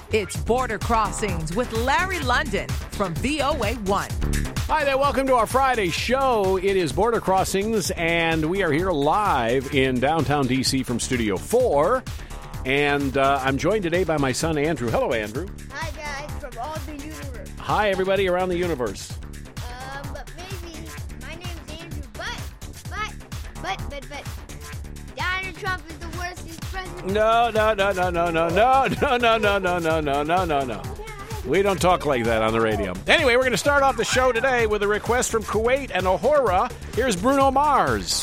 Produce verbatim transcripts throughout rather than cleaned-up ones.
It's Border Crossings with Larry London from V O A one. Hi there, welcome to our Friday show. It is Border Crossings, and we are here live in downtown D C from Studio four. And uh, I'm joined today by my son, Andrew. Hello, Andrew. Hi, guys, from all the universe. Hi, everybody around the universe. Um, but maybe my name's Andrew, but, but, but, but, but, Donald Trump is the worst president. No, no, no, no, no, no, no, no, no, no, no, no, no, no, no, no. We don't talk like that on the radio. Anyway, we're going to start off the show today with a request from Kuwait and Uhura. Here's Bruno Mars.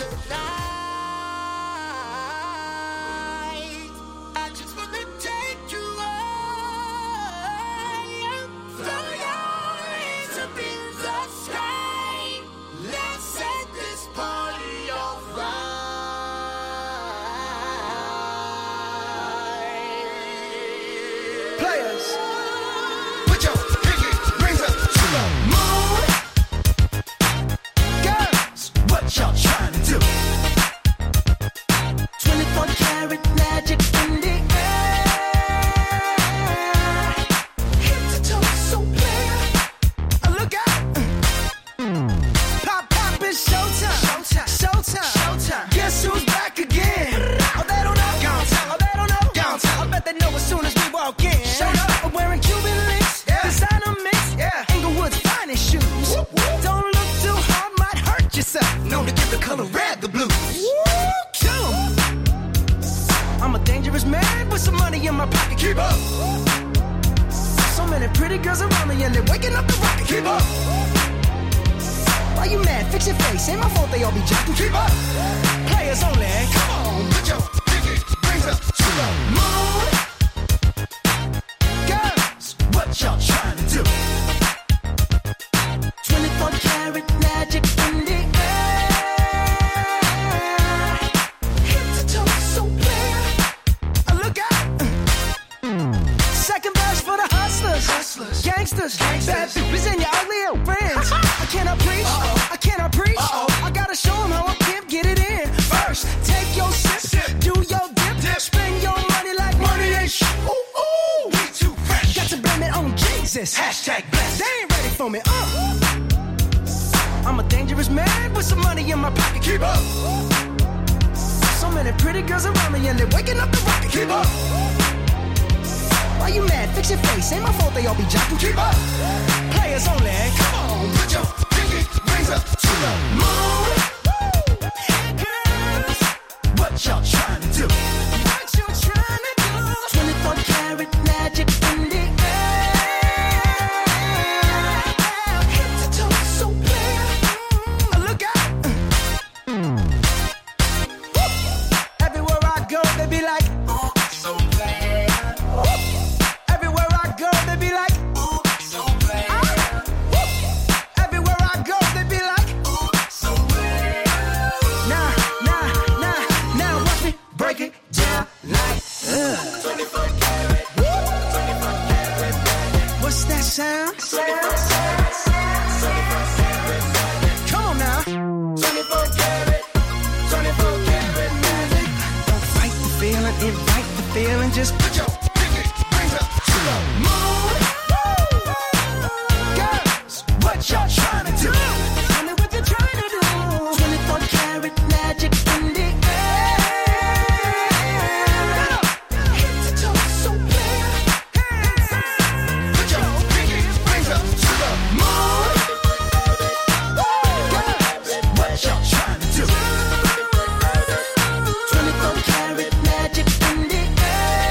Hashtag blessed. They ain't ready for me. Uh. I'm a dangerous man with some money in my pocket. Keep up. So many pretty girls around me and they're waking up the rocket. Keep up. Why you mad? Fix your face. Ain't my fault they all be jocking. Keep up. Players only. Come on, put your pinky rings up to the moon. Girls, what y'all trying to do? What you trying to do? twenty-four karat magic in the just put your pinky rings up to the moon. Girls, what y'all trying to do? Tell me what you're trying to do. twenty-four karat magic in the air. Head to toe so clear. Put your pinky rings up to the moon. Girls, what y'all trying to do? twenty-four karat magic in the air.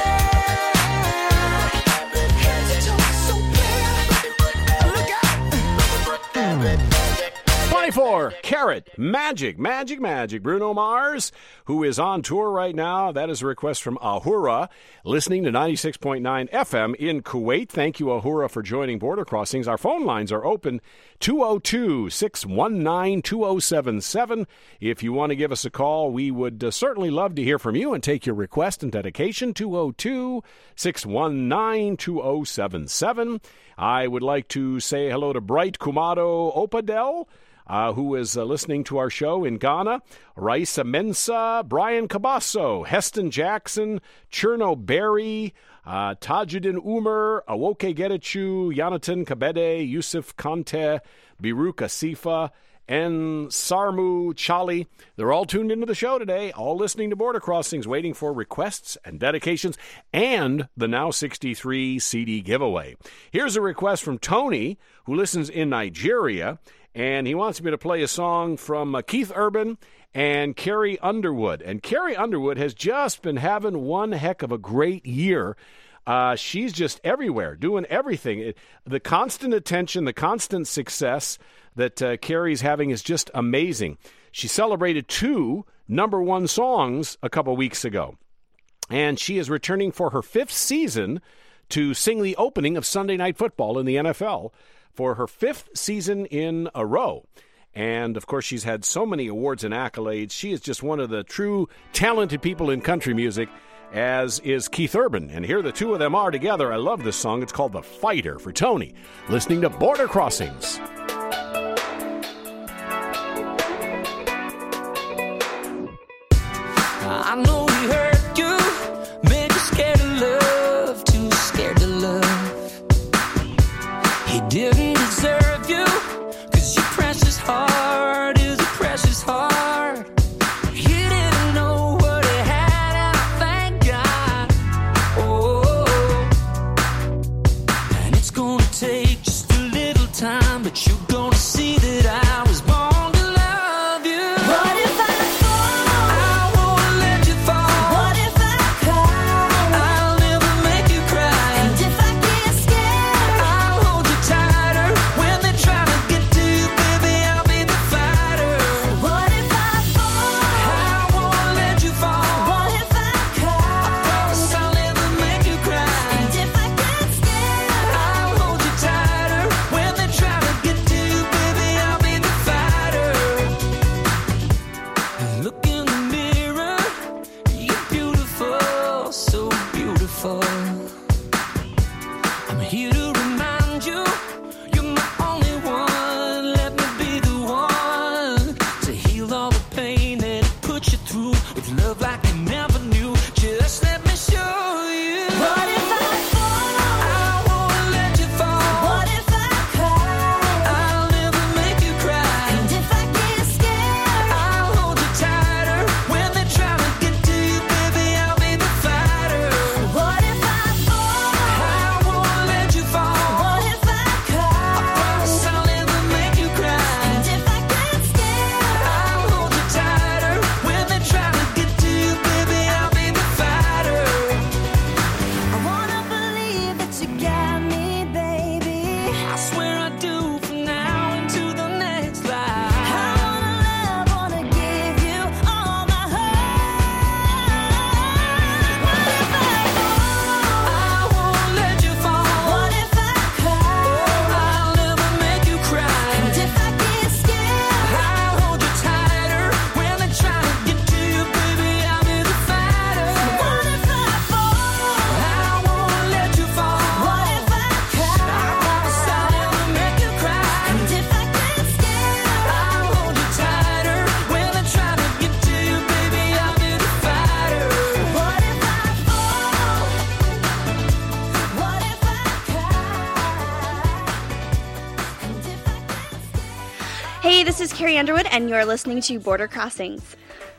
twenty-four karat magic, magic, magic. Bruno Mars, who is on tour right now. That is a request from Uhura, listening to ninety-six point nine F M in Kuwait. Thank you, Uhura, for joining Border Crossings. Our phone lines are open, two oh two, six one nine, two oh seven seven. If you want to give us a call, we would uh, certainly love to hear from you and take your request and dedication, two oh two, six one nine, two oh seven seven. I would like to say hello to Bright Kumado Opadel. uh, who is uh, listening to our show in Ghana, Raisa Mensa, Brian Cabasso, Heston Jackson, Cherno Berry, uh, Tajuddin Umar, Awoke Getachew, Yonatan Kabede, Yusuf Kante, Biruk Asifa, and Sarmu Chali. They're all tuned into the show today, all listening to Border Crossings, waiting for requests and dedications and the Now sixty-three C D giveaway. Here's a request from Tony, who listens in Nigeria, and he wants me to play a song from uh, Keith Urban and Carrie Underwood. And Carrie Underwood has just been having one heck of a great year. Uh, she's just everywhere, doing everything. It, the constant attention, the constant success that uh, Carrie's having is just amazing. She celebrated two number one songs a couple weeks ago, and she is returning for her fifth season to sing the opening of Sunday Night Football in the N F L for her fifth season in a row. And, of course, she's had so many awards and accolades. She is just one of the true talented people in country music, as is Keith Urban. And here the two of them are together. I love this song. It's called The Fighter for Tony, listening to Border Crossings. I know we hurt you, made you scared of love, too scared to love. He didn't deserve you, cause your precious heart is a precious heart. He didn't know what he had, and I thank God. Oh, and it's gonna take just a little time, but you're gonna see that I was born. Hey, this is Carrie Underwood, and you're listening to Border Crossings.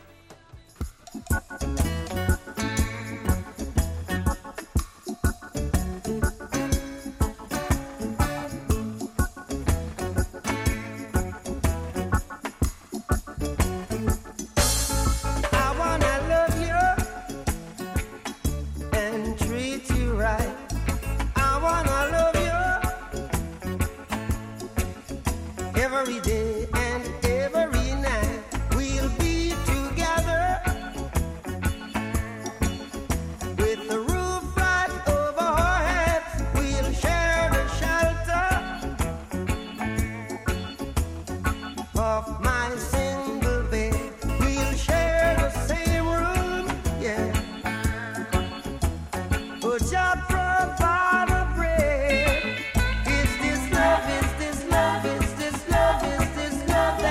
Every day and every night we'll be together with the roof right over our heads. We'll share the shelter of my single bed. We'll share the same room, yeah. But just provide a bread. Is this love? Is this love? Is this love? Is this love?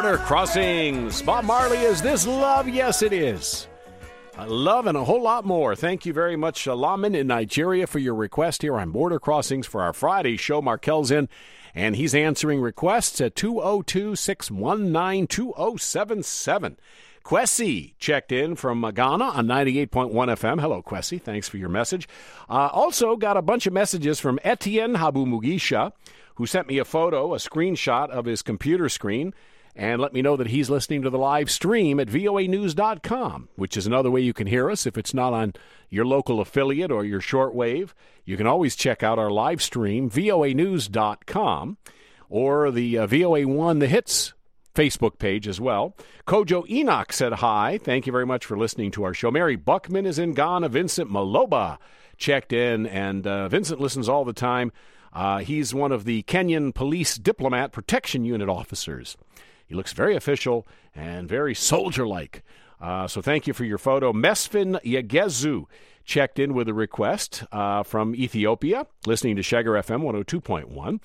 Border Crossings. Bob Marley, is this love? Yes, it is. Uh, love and a whole lot more. Thank you very much, uh, Lamin in Nigeria, for your request here on Border Crossings for our Friday show. Markel's in, and he's answering requests at two oh two, six one nine, two oh seven seven. Kwesi checked in from Ghana on ninety-eight point one F M. Hello, Kwesi. Thanks for your message. Uh, also got a bunch of messages from Etienne Habumugisha, who sent me a photo, a screenshot of his computer screen, and let me know that he's listening to the live stream at V O A news dot com, which is another way you can hear us if it's not on your local affiliate or your shortwave. You can always check out our live stream, V O A news dot com, or the uh, V O A one The Hits Facebook page as well. Kojo Enoch said hi. Thank you very much for listening to our show. Mary Buckman is in Ghana. Vincent Maloba checked in, and uh, Vincent listens all the time. Uh, he's one of the Kenyan Police Diplomat Protection Unit officers. He looks very official and very soldier-like. Uh, so thank you for your photo. Mesfin Yegezu checked in with a request uh, from Ethiopia, listening to Shagger F M one oh two point one.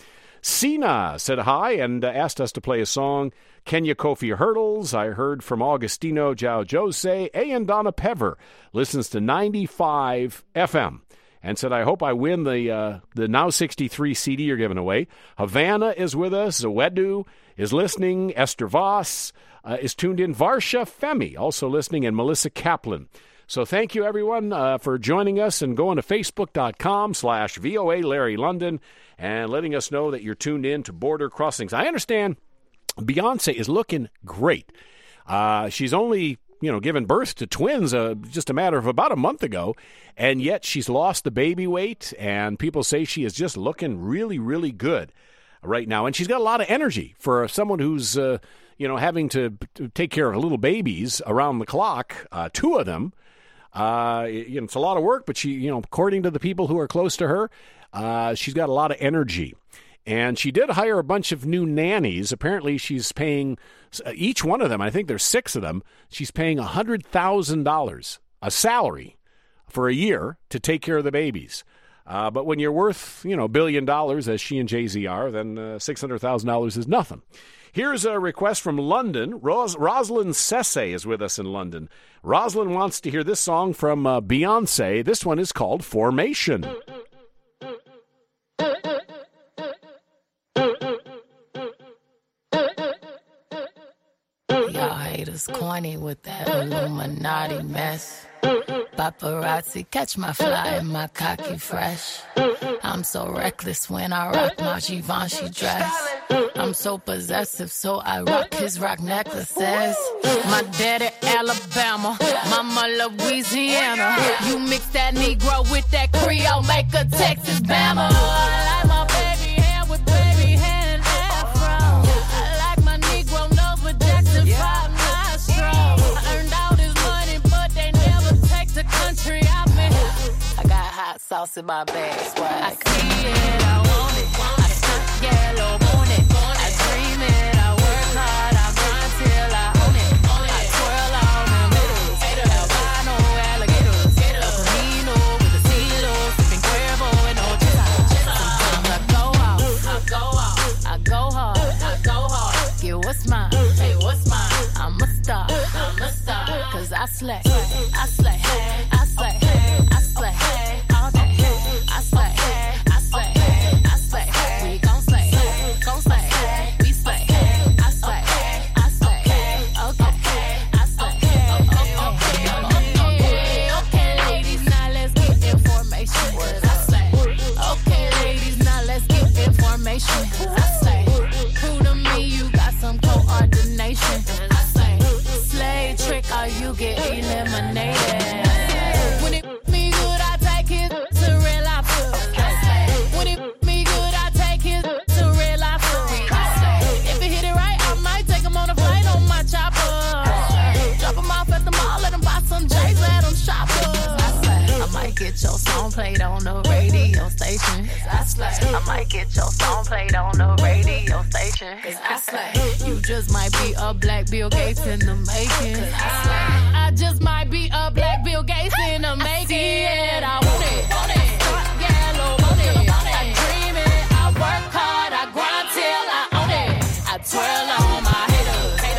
Sina said hi and uh, asked us to play a song, Kenya Kofi Hurdles. I heard from Augustino Jao Jose. A. Donna Pever listens to ninety-five F M. And said, I hope I win the uh, the Now sixty-three C D you're giving away. Havana is with us. Zowedu is listening. Esther Voss uh, is tuned in. Varsha Femi also listening. And Melissa Kaplan. So thank you, everyone, uh, for joining us and going to facebook.com slash VOA Larry London and letting us know that you're tuned in to Border Crossings. I understand Beyonce is looking great. Uh, she's only... you know, given birth to twins uh, just a matter of about a month ago, and yet she's lost the baby weight, and people say she is just looking really, really good right now. And she's got a lot of energy for someone who's, uh, you know, having to, to take care of little babies around the clock, uh, two of them. Uh, you know, it's a lot of work, but she, you know, according to the people who are close to her, uh, she's got a lot of energy. And she did hire a bunch of new nannies. Apparently, she's paying each one of them, I think there's six of them, she's paying one hundred thousand dollars a salary for a year to take care of the babies. Uh, but when you're worth, you know, a billion dollars, as she and Jay-Z are, then uh, six hundred thousand dollars is nothing. Here's a request from London. Ros- Rosalind Sesse is with us in London. Rosalind wants to hear this song from uh, Beyonce. This one is called Formation. Y'all haters corny with that Illuminati mess. Paparazzi catch my fly and my cocky fresh. I'm so reckless when I rock my Givenchy dress. I'm so possessive, so I rock his rock necklaces. My daddy Alabama, mama Louisiana. You mix that Negro with that Creole, make a Texas Bama. I like my baby hair with baby hair and afro. I like my Negro nose with Jackson five nostrils. I earned all this money, but they never take the country out me. I got hot sauce in my bag, swag. I see it, I want it. I stuck yellow on it. I dream it, I work hard, I grind till I own it. I twirl on the middles, albino alligators. El Camino with a silo, sipping Cuervo and Ocho. Sometimes I go out, I go out, I go hard, I go hard. Get what's mine, hey, what's mine? I'm a star, I'm a star. Cause I slay, I slay, I slay, I slay, all day. I slay, I slay, I slay. We gon' slay, gon' slay, we slay. I slay, I slay, okay, I slay, okay, okay, okay, ladies, now let's get information. I slay, okay, ladies, now let's get information. I slay, prove to me you got some coordination. I slay, slay trick or you get eliminated. When it me good, I take it to real life. When it me good, I take it to real life. If it hit it right, I might take him on a flight on my chopper. Drop him off at the mall, let him buy some J's, let him shop up. I might get your song played on the radio station. I slay. I might get your song played on the radio station. Cause I slay. You just might be a black Bill Gates in the making. Cause I slay. I just might be a black Bill Gates in the making. I see it, I want it. Want it. Dark yellow, want it. I dream it, I work hard, I grind till I own it. I twirl on my haters.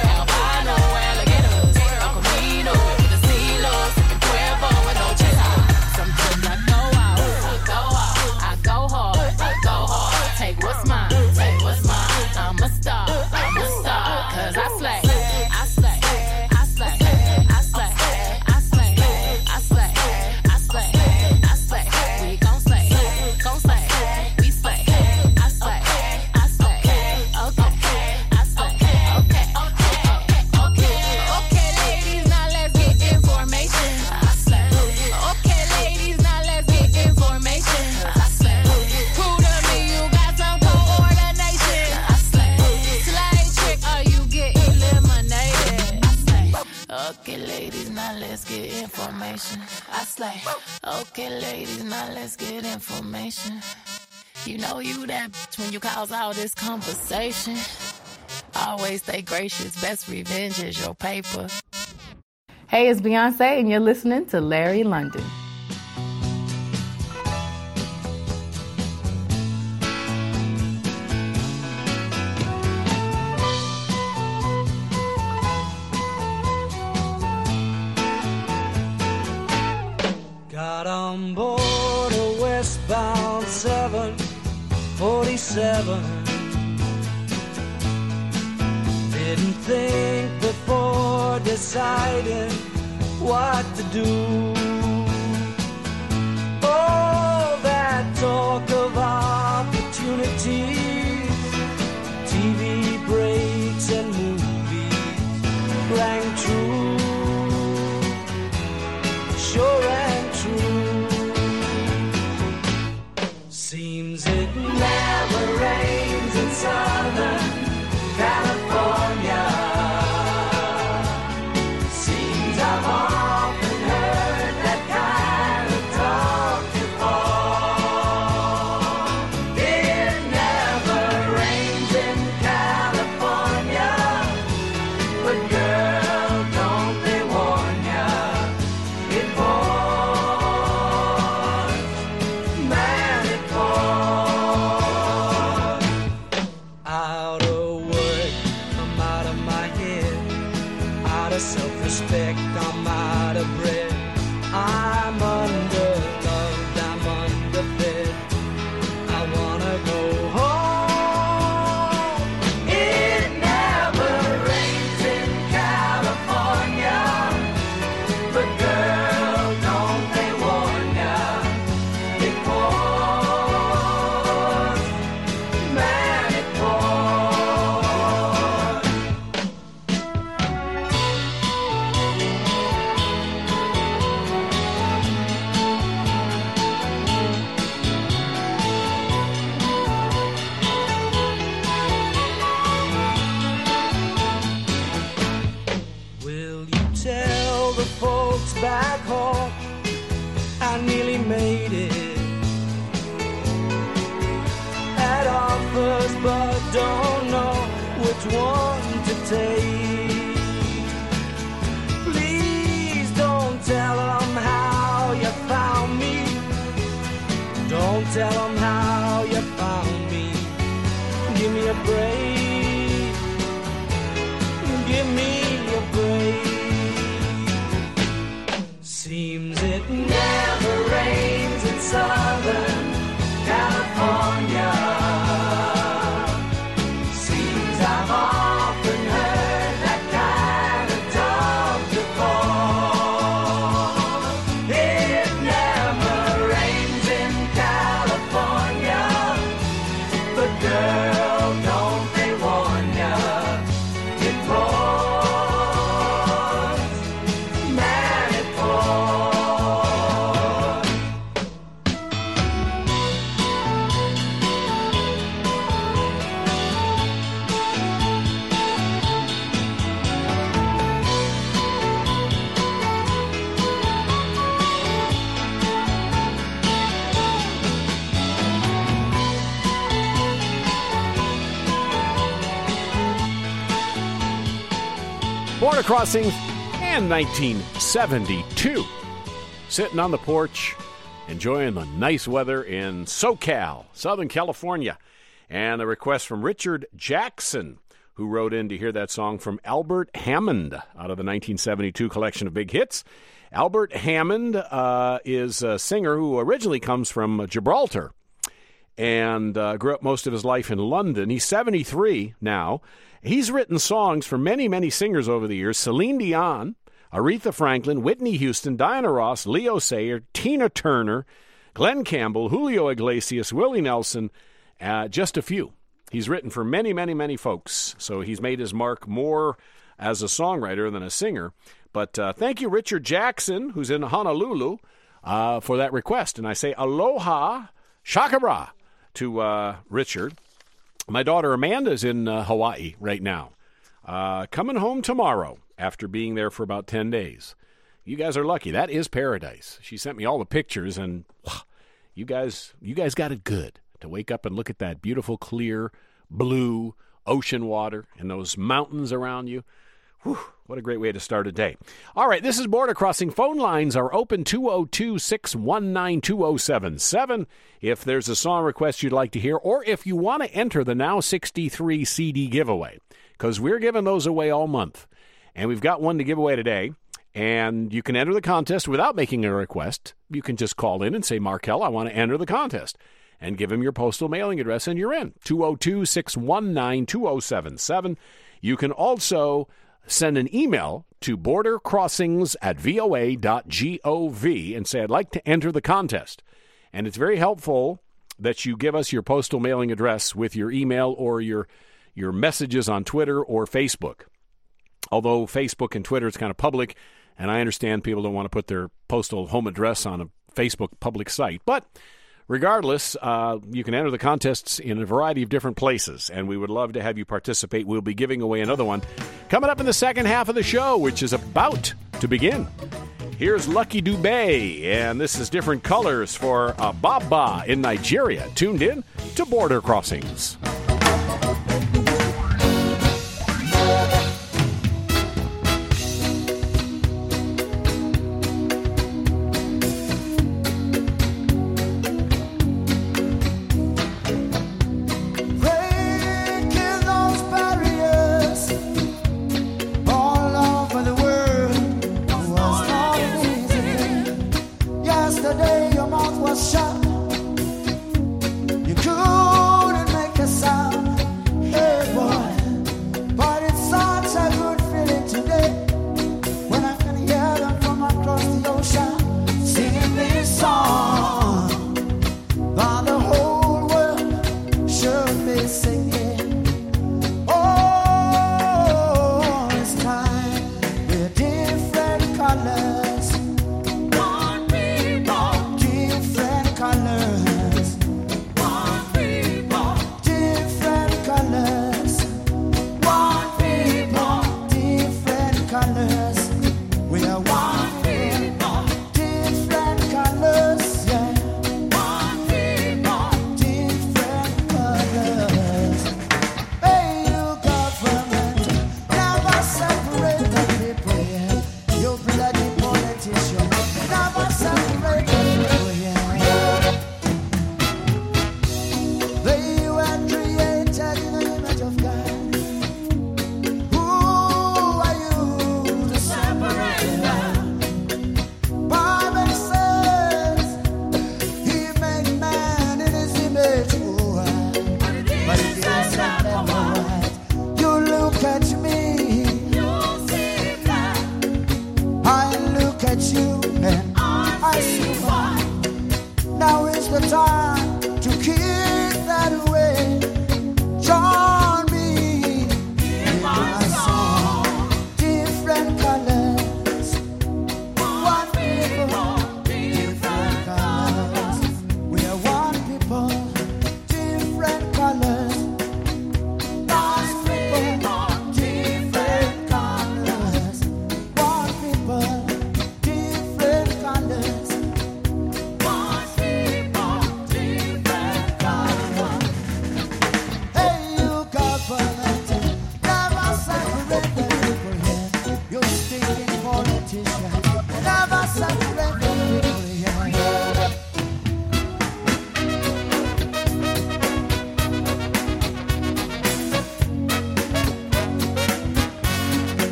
like, okay, ladies, now let's get information. You know you that bitch when you cause all this conversation. Always stay gracious, best revenge is your paper. Hey, it's Beyonce, and you're listening to Larry London. Got on board a westbound seven forty-seven. Didn't think before deciding what to do. All that talk of opportunities, T V breaks and movies rang true, sure and true. Seems it never rains in Southern California. Seems I've often heard that kind of talk before. It never rains in California, but girl, don't they warn ya, it pours, man, it pours. Out of work, I'm out of my head. Out of self-respect, I'm out of breath. I'm under-loved, I'm underfed. I wanna go home. It never rains in California, but girl, don't they warn ya, it pours, man, it pours. Will you tell the folks back home I nearly made it? Had offers but don't know which one to take. Please don't tell them how you found me. Don't tell them how you found me. Give me a break. Give me a break. Seems it never rains in Southern California. Seems I've often heard that kind of talk before. It never rains in California, but girl, don't they warn ya, it pours, man, it pours. Border Crossings and nineteen seventy-two. Sitting on the porch, enjoying the nice weather in SoCal, Southern California. And a request from Richard Jackson, who wrote in to hear that song from Albert Hammond out of the nineteen seventy-two collection of big hits. Albert Hammond uh, is a singer who originally comes from Gibraltar and uh, grew up most of his life in London. He's seventy-three now. He's written songs for many, many singers over the years. Celine Dion, Aretha Franklin, Whitney Houston, Diana Ross, Leo Sayer, Tina Turner, Glenn Campbell, Julio Iglesias, Willie Nelson, uh, just a few. He's written for many, many, many folks. So he's made his mark more as a songwriter than a singer. But uh, thank you, Richard Jackson, who's in Honolulu, uh, for that request. And I say aloha, shakara to uh, Richard. My daughter Amanda's in uh, Hawaii right now, uh, coming home tomorrow after being there for about ten days. You guys are lucky. That is paradise. She sent me all the pictures, and wow, you guys, you guys got it good to wake up and look at that beautiful, clear, blue ocean water and those mountains around you. Whew, what a great way to start a day. All right, this is Border Crossing. Phone lines are open, two oh two, six one nine, two oh seven seven. If there's a song request you'd like to hear, or if you want to enter the Now sixty-three C D giveaway, because we're giving those away all month. And we've got one to give away today. And you can enter the contest without making a request. You can just call in and say, Markel, I want to enter the contest. And give him your postal mailing address, and you're in. two oh two, six one nine, two oh seven seven. You can also send an email to bordercrossings at voa dot gov and say, I'd like to enter the contest. And it's very helpful that you give us your postal mailing address with your email or your, your messages on Twitter or Facebook. Although Facebook and Twitter is kind of public, and I understand people don't want to put their postal home address on a Facebook public site. But regardless, uh, you can enter the contests in a variety of different places, and we would love to have you participate. We'll be giving away another one coming up in the second half of the show, which is about to begin. Here's Lucky Dubé, and this is Different Colors for uh, Baba in Nigeria. Tuned in to Border Crossings. Yesterday your mouth was shut. You couldn't make a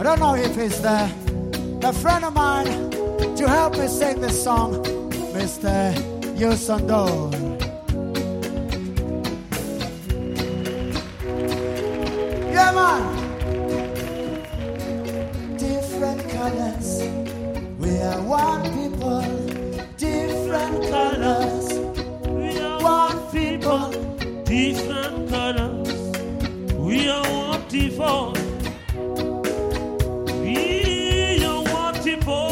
don't know if he's there. A friend of mine to help me sing this song, Mister Yusandor. Yeah, man. Different colors, we are one people. Different colors, we are one people. Different colors, we are one people. We are one people.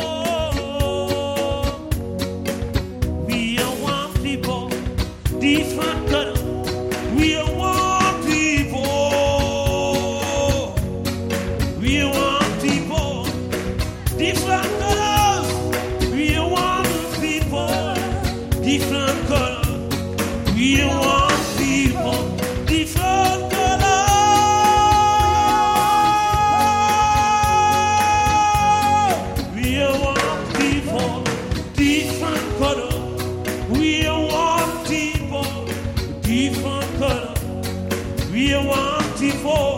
We are one people. Different colors, we are one people. We are one people. Different colors, we are one people. Different colors, we are one people. Different colors, we are one people. Different colors, we are one people. Different colors, we are one people.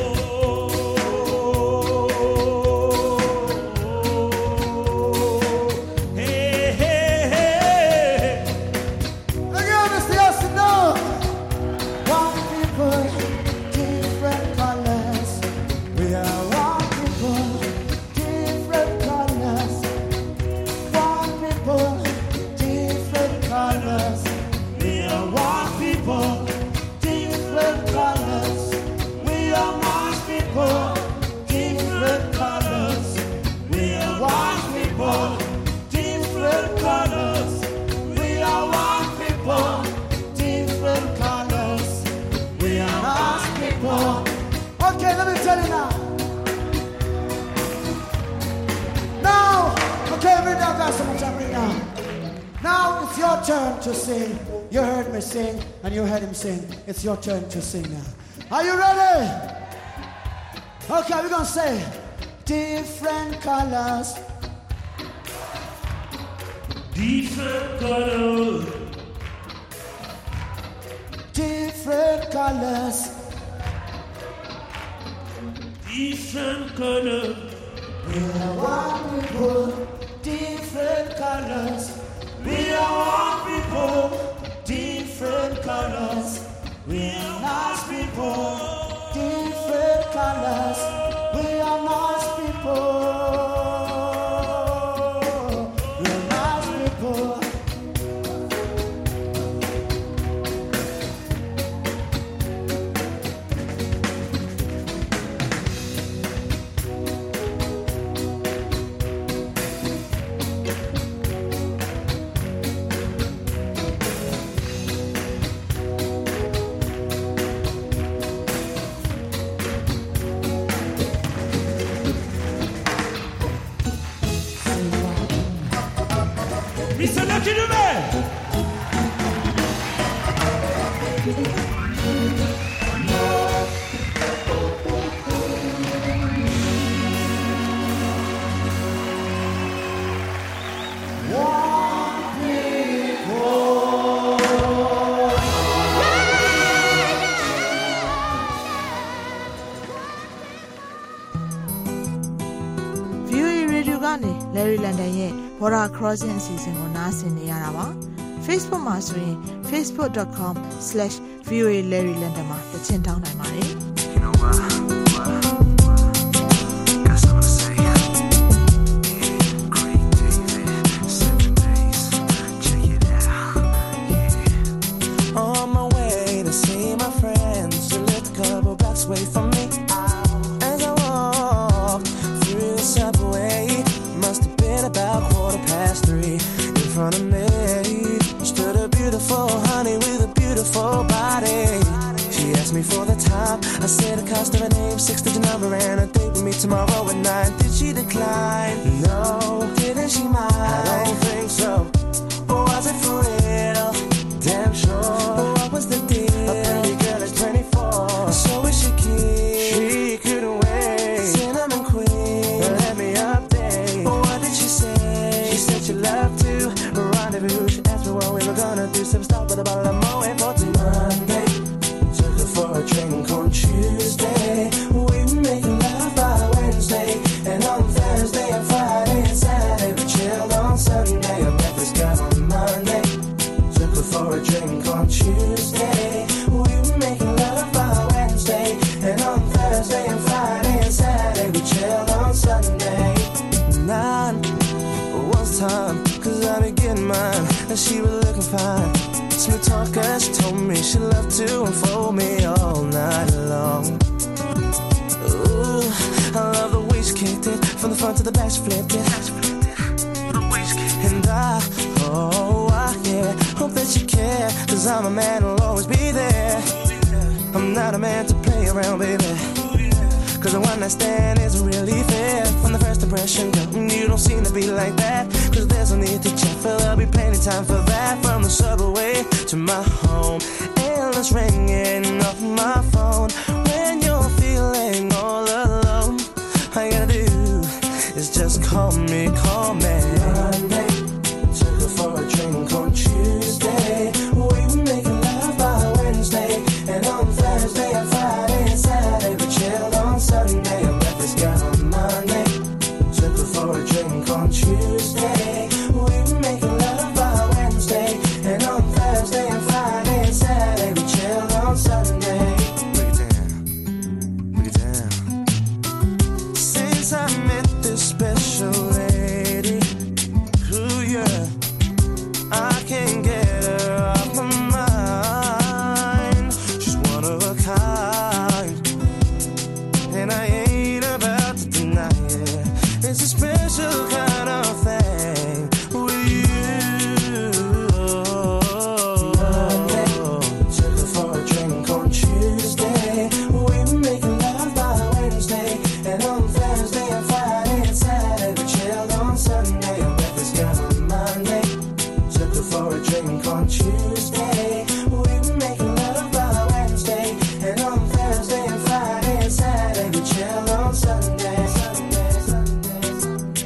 Okay, let me tell you now. Now, okay, bring down, guys, so much I bring down. Now it's your turn to sing. You heard me sing, and you heard him sing. It's your turn to sing now. Are you ready? Okay, we're gonna say different colors. Different colors. Different colors. Different colors. We are one people. Different colors. We are one people. Different colors. We are nice people. Different colors. We are nice people. We are nice people. Mister Lucky Dube! View Radio Gani, Larry London ye, Bora Crossing season on us in the Yaraba. Facebook Mastering, facebook dot com slash VOA Larry London, the ten down my money. You know what? Got something to say. Yeah, great David, seven days. Check it out. Yeah. On my way to see my friends, you lived a couple blocks away from me. As I walked through the subway, must have been about quarter past three. In front of me stood a beautiful honey with a beautiful body. She asked me for the time. I said the cost of a name, six-digit number, and a date with me tomorrow at nine. Did she decline? No. Didn't she mind? I don't think so. Or was it for real? Damn sure. What was the deal? A pretty girl is twenty-four, so is she keen? She couldn't wait. Cinnamon queen, let me update. What did she say? She said she loved to rendezvous. She asked me what we were gonna do. Some stop with a bottle of Moet for Monday. Took her for a drink on Tuesday. We were making love by Wednesday. for a drink on Tuesday. We were making love by Wednesday. And on Thursday and Friday and Saturday, we chilled on Sunday. Nine was time, cause I be getting mine. And she was looking fine. Smooth talker, she told me she loved to unfold me all night long. Ooh, I love the way she kicked it. From the front to the back, she flipped it. And I, oh, I, yeah, hope that you care. Cause I'm a man who'll always be there. I'm not a man to play around, baby. Cause the one night stand isn't really fair. From the first impression, girl, you don't seem to be like that. Cause there's no need to check, for there'll be plenty time for that. From the subway to my home, endless ringing off my phone. When you're feeling all alone, all you gotta do is just call me, call me. Monday, took her for a drink on Tuesday. We were making love by Wednesday. And on Thursday and Friday and Saturday, we chilled on Sunday. I met this girl on Monday, took her for a drink on Tuesday. We were making love by Wednesday. And on Thursday and Friday and Saturday, we chilled on Sunday. Break it down, break it down. Since I met this special lady, ooh yeah, I can't get her off my mind. She's one of a kind, and I ain't about to deny it. It's a special kind of thing with you. Monday, took her for a drink on Tuesday. We were making love by Wednesday. And on Thursday and Friday and Saturday, we chilled on Sunday. I met this girl on Monday, took her for a drink on Tuesday. We were making love by Wednesday. And on Thursday and Friday and Saturday, we chilled on Sunday. Sunday, Sunday, Sunday.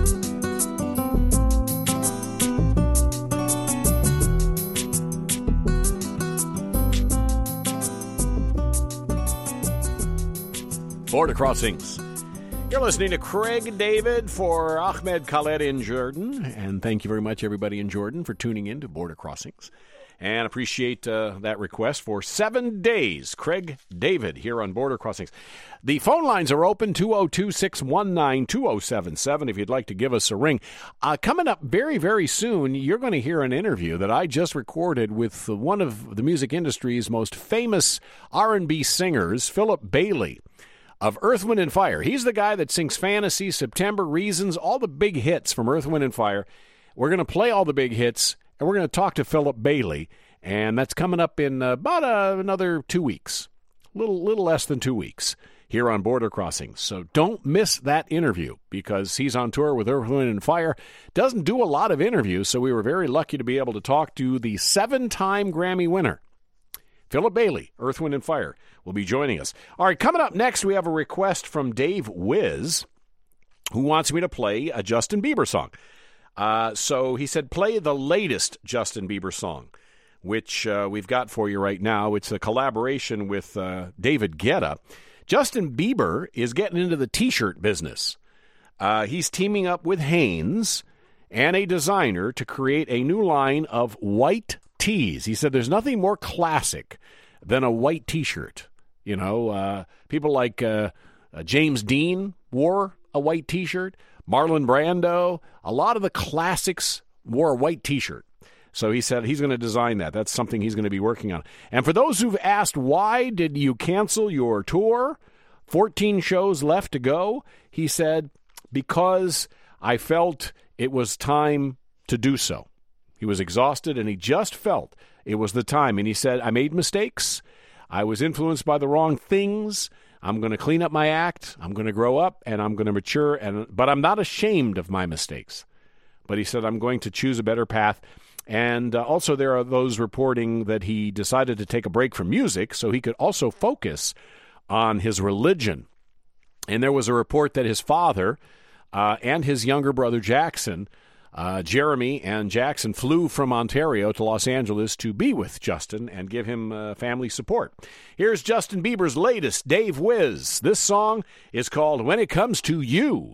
Border Crossings. You're listening to Craig David for Ahmed Khaled in Jordan. And thank you very much, everybody in Jordan, for tuning in to Border Crossings. And appreciate uh, that request for seven days. Craig David here on Border Crossings. The phone lines are open, two oh two, six one nine, two oh seven seven, if you'd like to give us a ring. Uh, coming up very, very soon, you're going to hear an interview that I just recorded with one of the music industry's most famous R and B singers, Philip Bailey of Earth, Wind and Fire. He's the guy that sings Fantasy, September, Reasons, all the big hits from Earth, Wind and Fire. We're going to play all the big hits, and we're going to talk to Philip Bailey, and that's coming up in uh, about uh, another two weeks, little little less than two weeks here on Border Crossings. So don't miss that interview because he's on tour with Earth, Wind and Fire. Doesn't do a lot of interviews, so we were very lucky to be able to talk to the seven-time Grammy winner, Philip Bailey, Earth, Wind and Fire, will be joining us. All right, coming up next, we have a request from Dave Wiz, who wants me to play a Justin Bieber song. Uh, so he said, play the latest Justin Bieber song, which uh, we've got for you right now. It's a collaboration with uh, David Guetta. Justin Bieber is getting into the T-shirt business. Uh, he's teaming up with Hanes and a designer to create a new line of white tees. He said there's nothing more classic than a white T-shirt. You know, uh, people like uh, uh, James Dean wore a white T-shirt. Marlon Brando, a lot of the classics wore a white T-shirt. So he said he's going to design that. That's something he's going to be working on. And for those who've asked, why did you cancel your tour? fourteen shows left to go. He said, because I felt it was time to do so. He was exhausted, and he just felt it was the time. And he said, I made mistakes. I was influenced by the wrong things. I'm going to clean up my act. I'm going to grow up, and I'm going to mature. And but I'm not ashamed of my mistakes. But he said, I'm going to choose a better path. And uh, also there are those reporting that he decided to take a break from music so he could also focus on his religion. And there was a report that his father uh, and his younger brother Jackson, uh, Jeremy and Jackson, flew from Ontario to Los Angeles to be with Justin and give him uh, family support. Here's Justin Bieber's latest, Dave Wiz. This song is called When It Comes to You.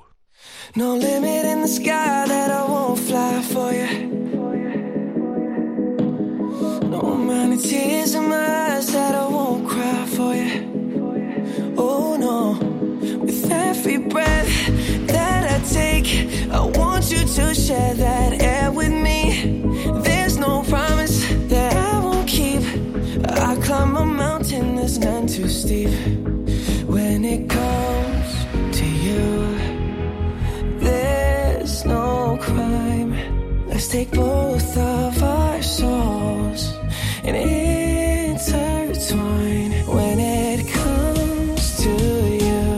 No limit in the sky that I won't fly for you. Many tears in my eyes that I won't cry for you. Oh no, with every breath that I take, I want you to share that air with me. There's no promise that I won't keep. I climb a mountain that's none too steep. When it comes to you, there's no crime. Let's take both of our souls and intertwine. When it comes to you,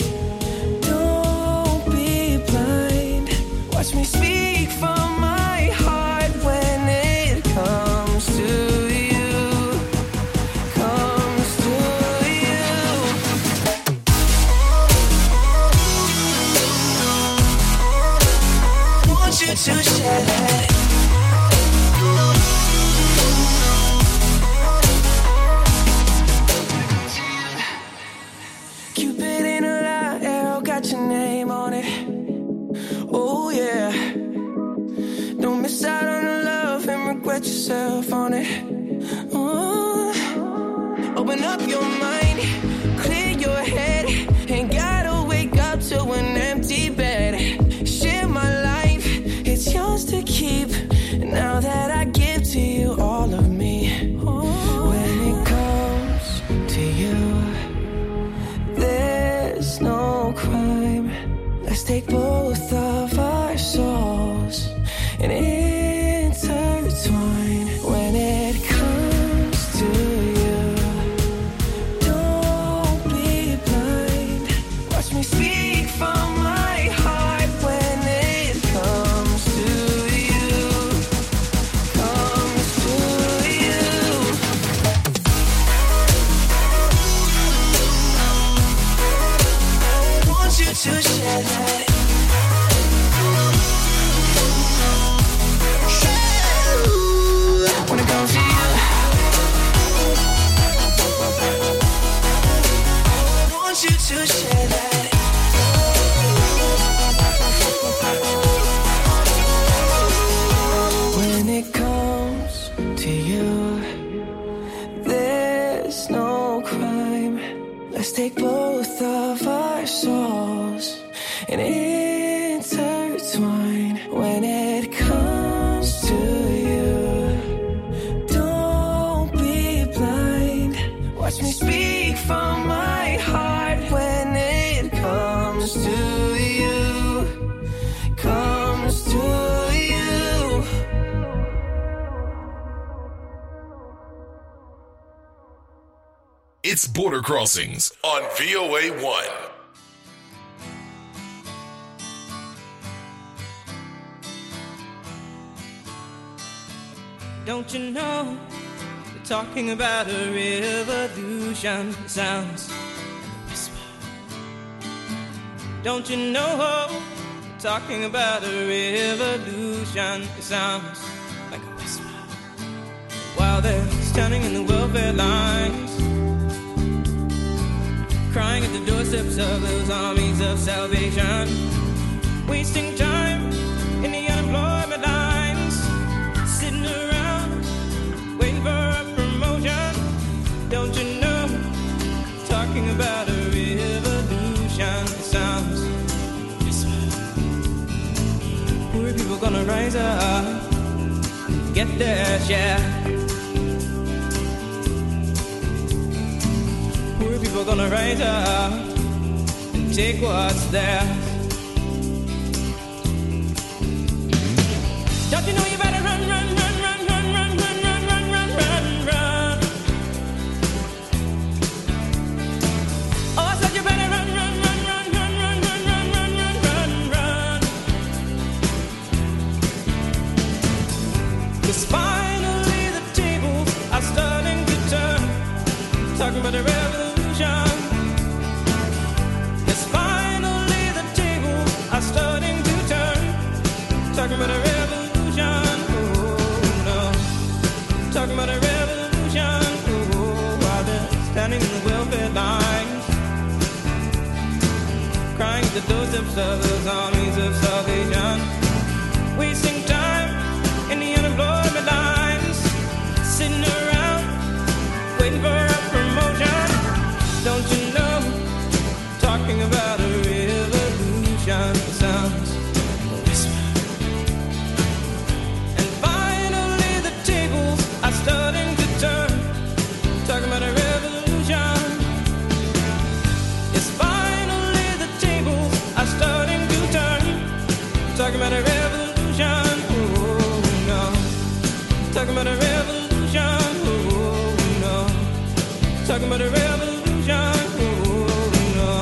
don't be blind. Watch me speak from my heart. When it comes to you, comes to you. Want you to share that. Cupid in a lie, arrow got your name on it. Oh yeah. Don't miss out on the love and regret yourself on it. Oh. Open up your mind, clear your head. Ain't gotta wake up to an empty bed. Share my life, it's yours to keep. Now that I give to you all of me. Oh. When it comes to you, there's no crime. Let's take both of our souls and intertwine. When it comes to you, don't be blind. Watch me speak from my heart. When it comes to you, comes to you. Want you to share that. When it comes to you, want you to share that. When it comes to you, there's no crime. Let's take both of our souls and intertwine. When it comes to you, don't be blind. Watch me speak from my heart. When it comes to you, comes to you. It's Border Crossings on V O A one. Don't you know, they're talking about a revolution. It sounds like a whisper. Don't you know, they're talking about a revolution. It sounds like a whisper. While they're standing in the welfare lines, crying at the doorsteps of those armies of salvation, wasting time in the unemployment lines, sitting around waiting for a promotion. Don't you know, talking about a revolution. It sounds just poor people gonna rise up, get their share. Poor people gonna rise up and take what's theirs. Don't you know you better run, run, run, run, run, run, run, run, run, run, run, run. Oh, I said you better run, run, run, run, run, run, run, run, run, run, run, run. 'Cause finally the tables are starting to turn, talking about a revolution. 'Cause finally the tables are starting to turn, talking about a revolution. Talking about a revolution, oh, while they're standing in the welfare lines, crying at the doorsteps of those armies of salvation, wasting time in the unemployment lines, sitting around Talking about a revolution, oh no. Talking about a revolution, oh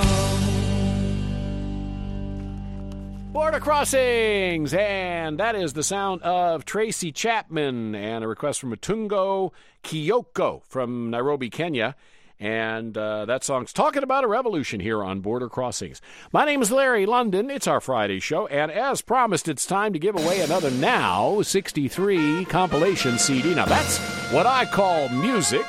no. Border Crossings, and that is the sound of Tracy Chapman, and a request from Matungo Kioko from Nairobi, Kenya. And uh, that song's talking about a revolution here on Border Crossings. My name is Larry London. It's our Friday show. And as promised, it's time to give away another Now sixty-three compilation C D. Now, that's what I call music.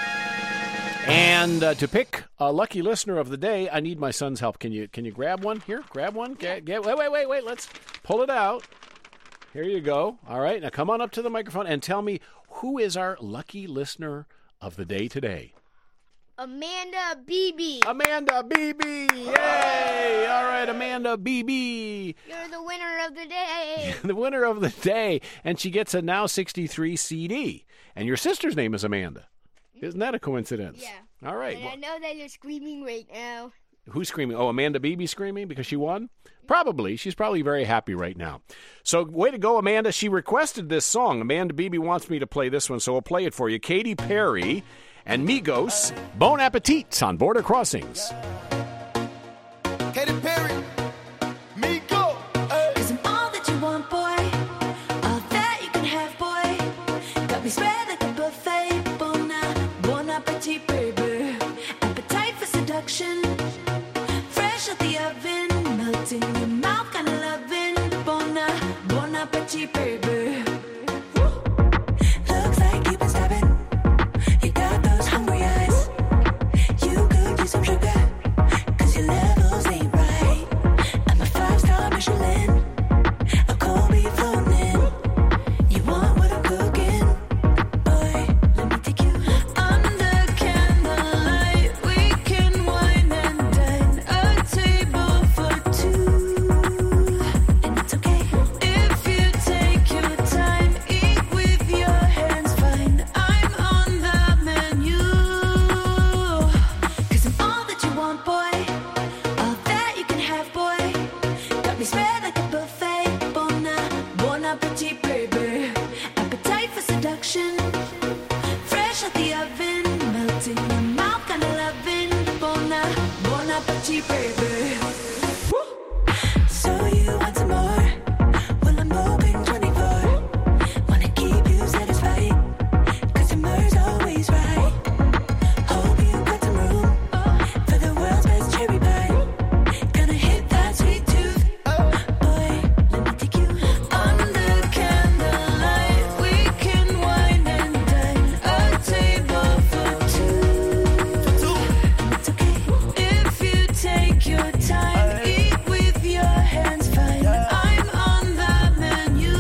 And uh, to pick a lucky listener of the day, I need my son's help. Can you can you grab one? Here, grab one. Get, get, wait, wait, wait, wait. Let's pull it out. Here you go. All right. Now, come on up to the microphone and tell me who is our lucky listener of the day today. Amanda Beebe. Amanda Beebe. Yay! All right, Amanda Beebe. You're the winner of the day. The winner of the day. And she gets a Now sixty-three C D. And your sister's name is Amanda. Isn't that a coincidence? Yeah. All right. And well, I know that you're screaming right now. Who's screaming? Oh, Amanda Beebe screaming because she won? Probably. She's probably very happy right now. So, way to go, Amanda. She requested this song. Amanda Beebe wants me to play this one, so we'll play it for you. Katy Perry and Migos, Bon Appetit on Border Crossings. Katy Perry, Migos. Hey. Cause I'm all that you want, boy. All that you can have, boy. Got me spread like a buffet. Bon, bon appetit, baby. Appetite for seduction. Fresh out the oven. Melting in your mouth, kind of loving. Bon, bon appetit, baby. Looks like you've been stabbing. You got those hungry eyes. You could use some sugar, cause your levels ain't right. I'm a five-star Michelin, a cold beef floating in. You want what I'm cooking? Boy, let me take you under candlelight. We can wine and dine, a table for two. And it's okay if you take your time. Eat with your hands, fine. I'm on the menu. Cause I'm all that you want, boy. All that you can have, boy. Got me spread like a buffet. Bon, bon appetit, baby. Appetite for seduction. Fresh out the oven. Melting in your mouth, kind of loving. Bon, bon appetit, baby. So you want some more? Well, I'm open twenty-four. Wanna keep you satisfied. Cause your mur's always right. Hope you got some room for the world's best cherry pie. Gonna hit that sweet tooth. Boy, let me take you under candlelight. We can wine and dine, a table for two. And it's okay if you take your time. Eat with your hands, fine. I'm on the menu.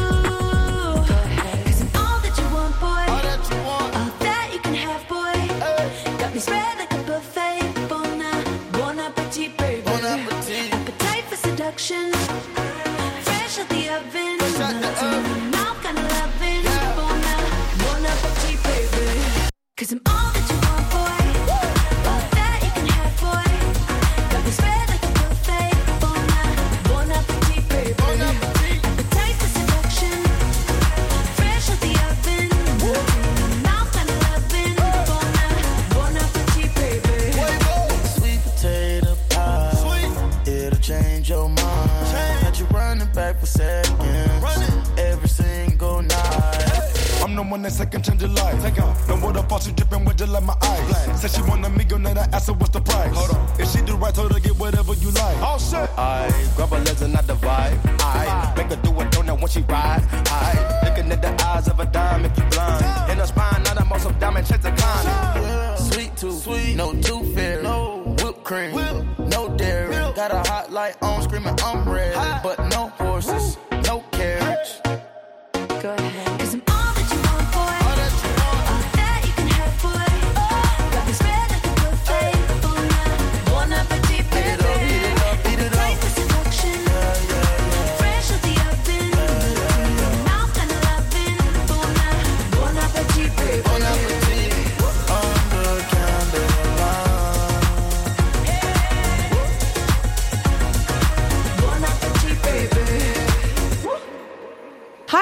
Cause I'm all that you want, boy. All that you want. All that you can have, boy. Got me spread like a buffet. Bon, bon appetit, baby. Bon appetit. Appetite for seduction. Fresh out the oven. Fresh out the Melting in oven. your mouth, kind of loving. Yeah. Bon, bon appetit, baby. Cause I'm all that you want, boy. All that you can have, boy. Got me spread like a buffet. Bon, bon appetit, baby. Bon appetit. Appetite for seduction. Fresh out the oven. Melting in your mouth, kind of loving. Bon, bon appetit, baby. Sweet potato pie. Sweet. It'll change your mind. Change. Had you running back for seconds. Running. Every single night. I'm the one that second change your life. Take off. No water fall, she dripping with just like my eyes. Said she want a meal, now I asked her what's the price. Hold on. If she do right, told her get whatever you like. Oh shit. I grab her legs and I divide. I make her do a donut when she ride. I looking at the eyes of a dime if you blind. In her spine, not a muscle diamond chase a kind. Sweet tooth, sweet, no tooth fairy, no whipped cream, no dairy. Got a hot light on, screaming I'm ready, but no horses, no carriage. Go ahead. Cause I'm all that you want, boy. All that you can have, boy. Got me spread like a buffet. Bon, bon appetit, baby. Appetite for seduction. Fresh out the oven. Melting in your mouth, kind of loving. Bon,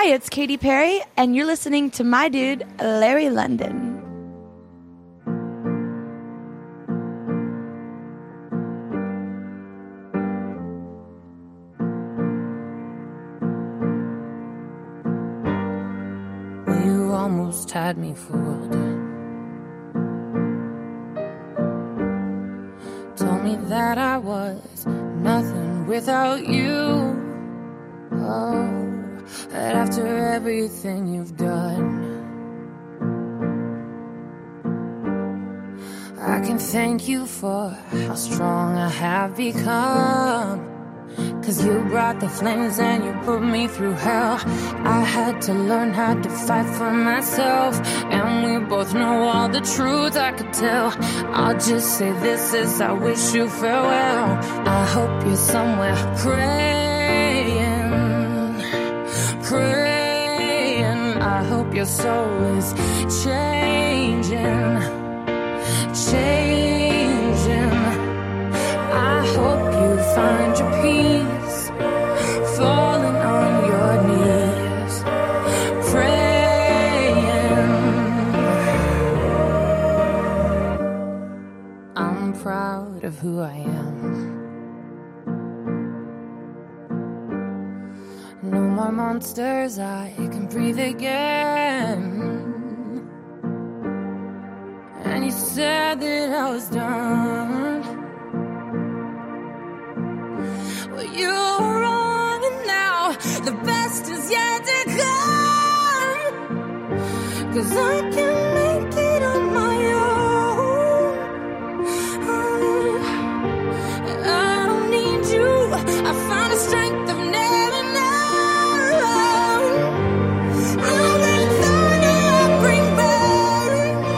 Hi, it's Katy Perry, and you're listening to my dude, Larry London. You almost had me fooled. Told me that I was nothing without you. Oh, that after everything you've done, I can thank you for how strong I have become. Cause you brought the flames and you put me through hell. I had to learn how to fight for myself, and we both know all the truth I could tell. I'll just say this as I wish you farewell. I hope you're somewhere praying, praying. I hope your soul is changing, changing. I hope you find your peace, falling on your knees, praying. I'm proud of who I am. No more monsters, I can breathe again. And you said that I was done. Well, you were wrong, and now the best is yet to come. Cause I can make it on my own. I don't need you. I found a strength I've never known. I'll let thunder bring back.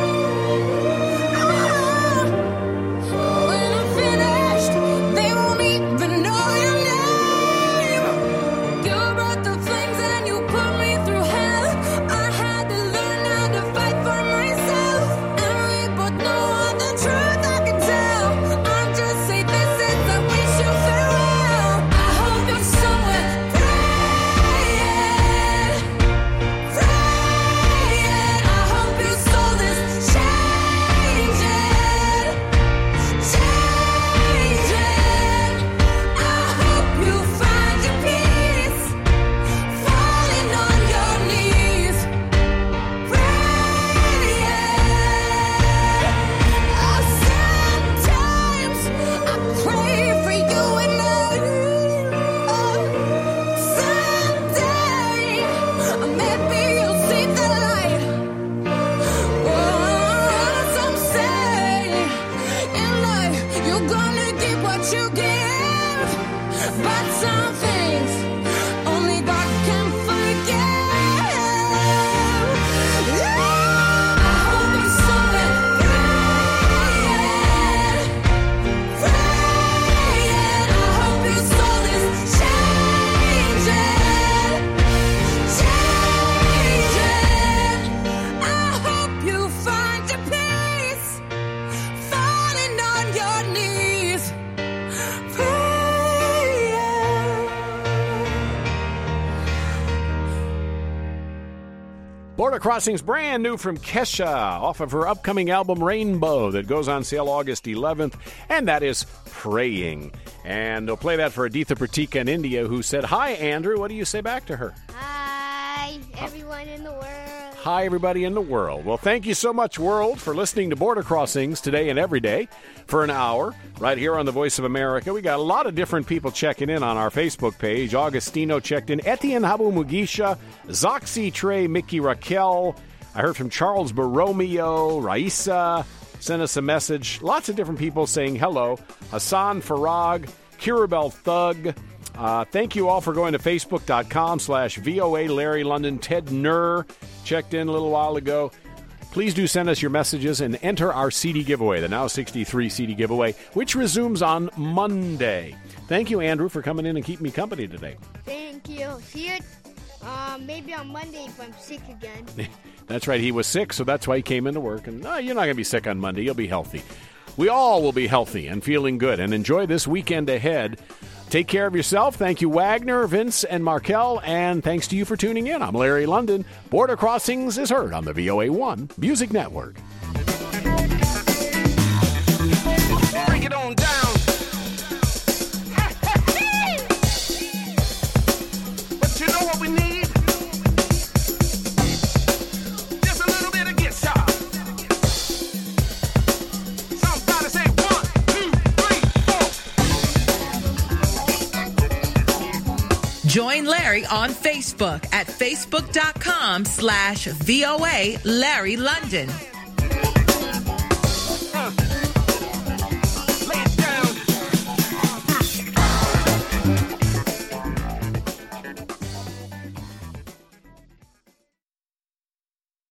When I'm finished, they won't even know your name. You brought the flames and you put me through hell. I had to learn how to fight for myself, and we both know all the truth I can tell. I'll just say this as I wish you farewell. I hope you're somewhere praying, praying. I hope your soul is changing, changing. I hope you find your peace, falling on your knees, praying. Oh, sometimes I pray for you and I. Someday, maybe you'll see the light. Oh, some say in life you're gonna get what you give, but some things only God can forgive. I hope you're somewhere praying, praying. I hope your soul is changing, changing. I hope you find your peace, falling on your knees, Border Crossings, brand new from Kesha, off of her upcoming album Rainbow that goes on sale August eleventh, and that is Praying. And we'll play that for Aditha Pratika in India, who said, "Hi, Andrew." What do you say back to her? Hi, everyone in the world. Hi, everybody in the world. Well, thank you so much, world, for listening to Border Crossings today and every day for an hour right here on the Voice of America. We got a lot of different people checking in on our Facebook page. Augustino checked in. Etienne Habu Mugisha, Zoxy Trey, Mickey Raquel. I heard from Charles Borromeo, Raisa sent us a message. Lots of different people saying hello. Hassan Farag, Kirabel Thug. Uh, thank you all for going to Facebook.com slash VOA Larry London. Ted Nurr checked in a little while ago. Please do send us your messages and enter our C D giveaway, the Now sixty-three C D giveaway, which resumes on Monday. Thank you, Andrew, for coming in and keeping me company today. Thank you. See you um, maybe on Monday if I'm sick again. That's right. He was sick, so that's why he came into work. And no, you're not going to be sick on Monday. You'll be healthy. We all will be healthy and feeling good and enjoy this weekend ahead. Take care of yourself. Thank you, Wagner, Vince, and Markel. And thanks to you for tuning in. I'm Larry London. Border Crossings is heard on the V O A one Music Network. Break it on down. But you know what we need? Just a little bit of guitar. Somebody say one, two, three, four. Join Larry on Facebook at facebook.com slash VOA Larry London.